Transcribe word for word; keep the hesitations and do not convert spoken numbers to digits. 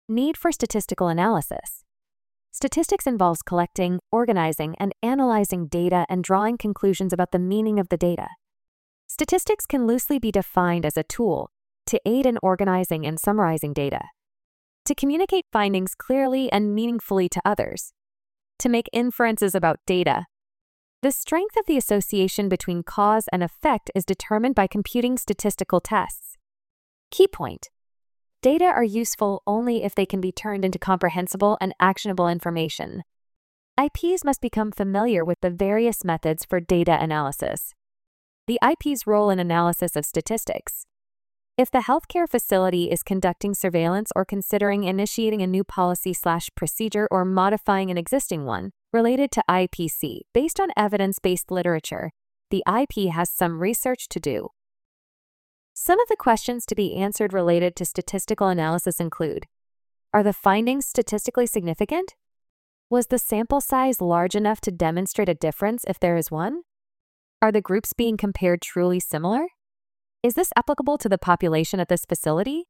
Need for statistical analysis. Statistics involves collecting, organizing, and analyzing data and drawing conclusions about the meaning of the data. Statistics can loosely be defined as a tool to aid in organizing and summarizing data, to communicate findings clearly and meaningfully to others, to make inferences about data. The strength of the association between cause and effect is determined by computing statistical tests. Key point: data are useful only if they can be turned into comprehensible and actionable information. I Ps must become familiar with the various methods for data analysis. The I P's role in analysis of statistics. If the healthcare facility is conducting surveillance or considering initiating a new policy slash procedure or modifying an existing one related to I P C based on evidence-based literature, the I P has some research to do. Some of the questions to be answered related to statistical analysis include: are the findings statistically significant? Was the sample size large enough to demonstrate a difference if there is one? Are the groups being compared truly similar? Is this applicable to the population at this facility?